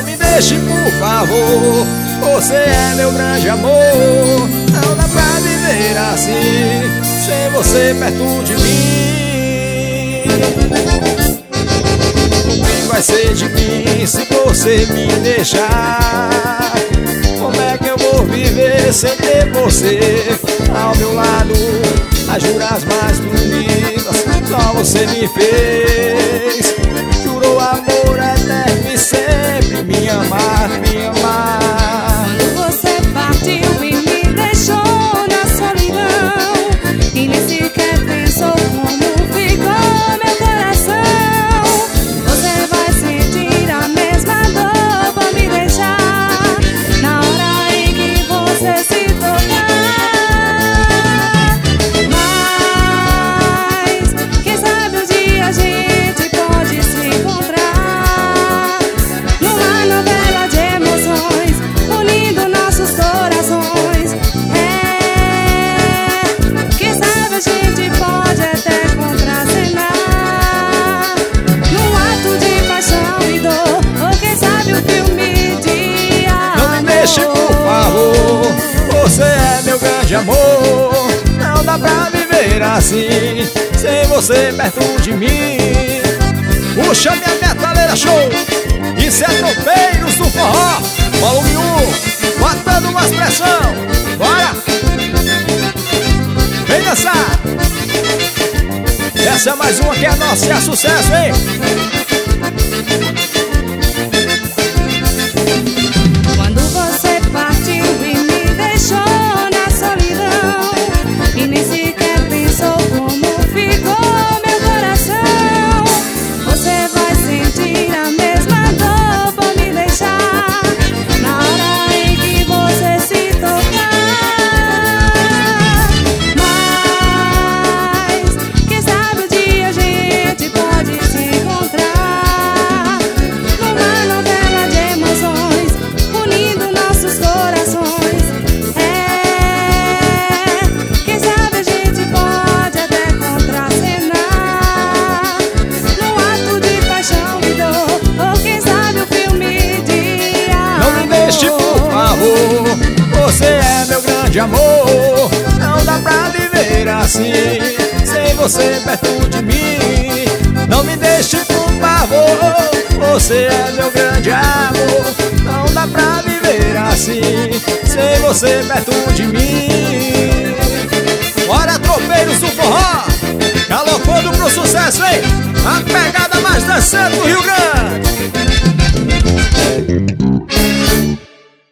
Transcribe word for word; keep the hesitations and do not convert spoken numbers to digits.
me deixe, por favor. Você é meu grande amor. Não dá pra viver assim, sem você perto de mim. O que vai ser de mim se você me deixar? Como é que eu vou viver sem ter você ao meu lado? As juras mais bonitas só você me fez. Jurou amor eterno e sempre me amar, me amar. Quando você partiu e me deixou na solidão, e nem sequer pensou como ficou meu coração. Você vai sentir a mesma dor por me deixar, na hora em que você se tocar. Mas quem sabe um dia a gente pode se encontrar numa novela de emoções, unindo nossos corações. É, quem sabe a gente pode até contracenar num ato de paixão e dor, ou quem sabe um filme de amor. Não me deixe, por favor. Você é meu grande amor. Não dá pra viver assim, sem você perto de mim. Puxa minha metaleira show. Isso é Tropeiros do Forró, volume um, botando mais pressão. Bora! Vem dançar. Essa é mais uma que é nossa e é sucesso, hein? Quando você partiu e me deixou na solidão, e nem sequer pensou como ficou meu coração. Você vai sentir a mesma dor por me deixar, na hora em que você se tocar. Mas quem sabe um dia a gente pode se encontrar numa novela de emoções, unindo nossos corações. É, quem sabe a gente pode até contracenar num ato de paixão e dor, ou quem sabe um filme de amor. Não me deixe, por favor. Você é meu grande amor. Não dá pra viver assim, sem você perto de mim. Não me deixe, por favor. Você é meu grande amor. Não dá pra viver assim, sem você perto de mim. Bora, Tropeiros do Forró, galopando pro sucesso, hein? A pegada mais dançante do Rio Grande.